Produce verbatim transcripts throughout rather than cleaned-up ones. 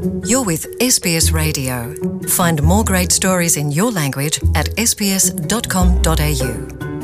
You're with S B S Radio. Find more great stories in your language at s b s dot com dot a u.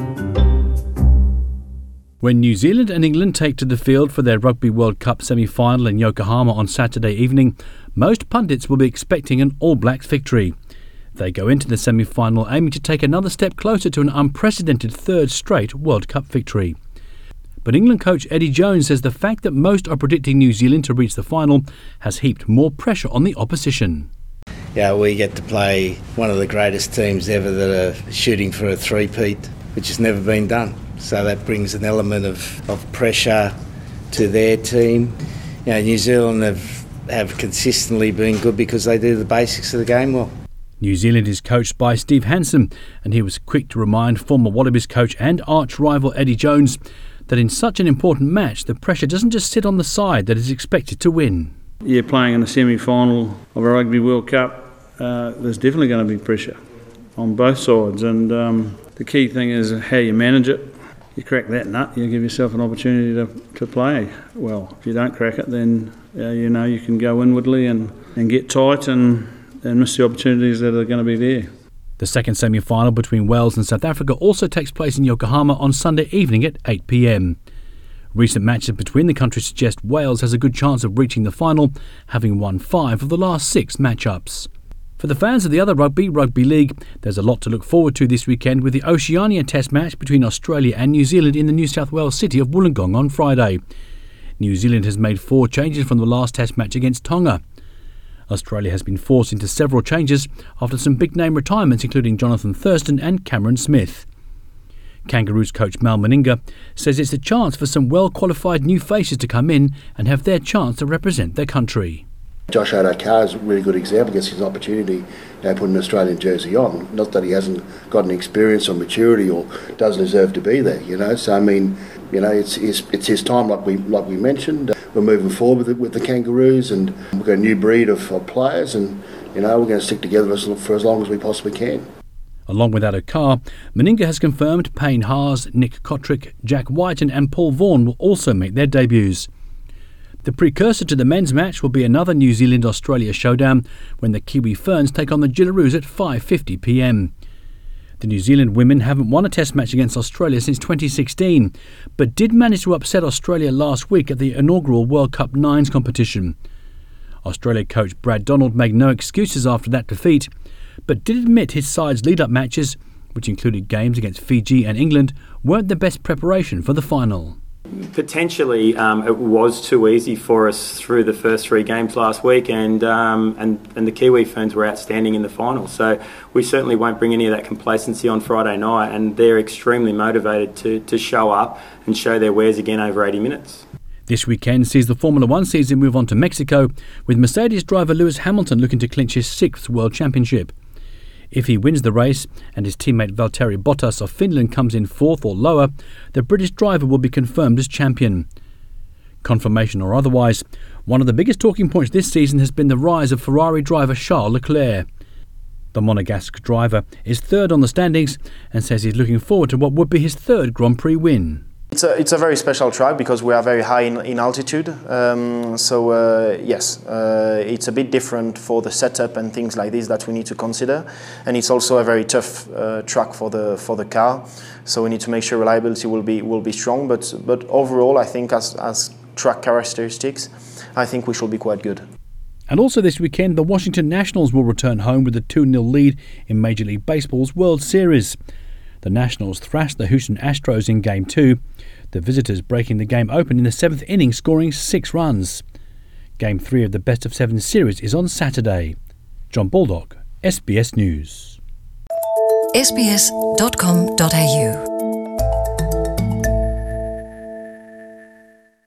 When New Zealand and England take to the field for their Rugby World Cup semi-final in Yokohama on Saturday evening, most pundits will be expecting an All Blacks victory. They go into the semi-final aiming to take another step closer to an unprecedented third straight World Cup victory. But England coach Eddie Jones says the fact that most are predicting New Zealand to reach the final has heaped more pressure on the opposition. Yeah, we get to play one of the greatest teams ever that are shooting for a three-peat, which has never been done. So that brings an element of, of pressure to their team. You know, New Zealand have, have consistently been good because they do the basics of the game well. New Zealand is coached by Steve Hansen, and he was quick to remind former Wallabies coach and arch-rival Eddie Jones that in such an important match, the pressure doesn't just sit on the side that is expected to win. Yeah, playing in the semi-final of a Rugby World Cup, uh, there's definitely going to be pressure on both sides, and um, the key thing is how you manage it. You crack that nut, you give yourself an opportunity to, to play well. If you don't crack it, then uh, you know you can go inwardly and, and get tight and, and miss the opportunities that are going to be there. The second semi-final between Wales and South Africa also takes place in Yokohama on Sunday evening at eight p m. Recent matches between the countries suggest Wales has a good chance of reaching the final, having won five of the last six matchups. For the fans of the other rugby, Rugby League, there's a lot to look forward to this weekend with the Oceania Test match between Australia and New Zealand in the New South Wales city of Wollongong on Friday. New Zealand has made four changes from the last Test match against Tonga. Australia has been forced into several changes after some big-name retirements, including Jonathan Thurston and Cameron Smith. Kangaroos coach Mal Meninga says it's a chance for some well-qualified new faces to come in and have their chance to represent their country. Josh Addo-Carr is a really good example. Gets his opportunity, you know, putting an Australian jersey on. Not that he hasn't got any experience or maturity or doesn't deserve to be there, you know. So I mean, you know, it's it's, it's his time, like we like we mentioned. We're moving forward with it, with the Kangaroos, and we've got a new breed of, of players, and you know, we're going to stick together as, for as long as we possibly can. Along with Addo-Carr, Meninga has confirmed Payne Haas, Nick Cotric, Jack Whiten and Paul Vaughan will also make their debuts. The precursor to the men's match will be another New Zealand-Australia showdown when the Kiwi Ferns take on the Jillaroos at five fifty p m. The New Zealand women haven't won a test match against Australia since twenty sixteen, but did manage to upset Australia last week at the inaugural World Cup Nines competition. Australia coach Brad Donald made no excuses after that defeat, but did admit his side's lead-up matches, which included games against Fiji and England, weren't the best preparation for the final. Potentially, um, it was too easy for us through the first three games last week, and um, and and the Kiwi Ferns were outstanding in the final. So we certainly won't bring any of that complacency on Friday night, and they're extremely motivated to to show up and show their wares again over eighty minutes. This weekend sees the Formula One season move on to Mexico, with Mercedes driver Lewis Hamilton looking to clinch his sixth World Championship. If he wins the race and his teammate Valtteri Bottas of Finland comes in fourth or lower, the British driver will be confirmed as champion. Confirmation or otherwise, one of the biggest talking points this season has been the rise of Ferrari driver Charles Leclerc. The Monegasque driver is third on the standings and says he's looking forward to what would be his third Grand Prix win. It's a, it's a very special track because we are very high in, in altitude, um, so uh, yes, uh, it's a bit different for the setup and things like this that we need to consider, and it's also a very tough uh, track for the for the car, so we need to make sure reliability will be will be strong, but but overall I think as, as track characteristics, I think we should be quite good. And also this weekend, the Washington Nationals will return home with a two nil lead in Major League Baseball's World Series. The Nationals thrashed the Houston Astros in Game two, the visitors breaking the game open in the seventh inning, scoring six runs. Game three of the Best of Seven series is on Saturday. John Baldock, S B S News. s b s dot com dot a u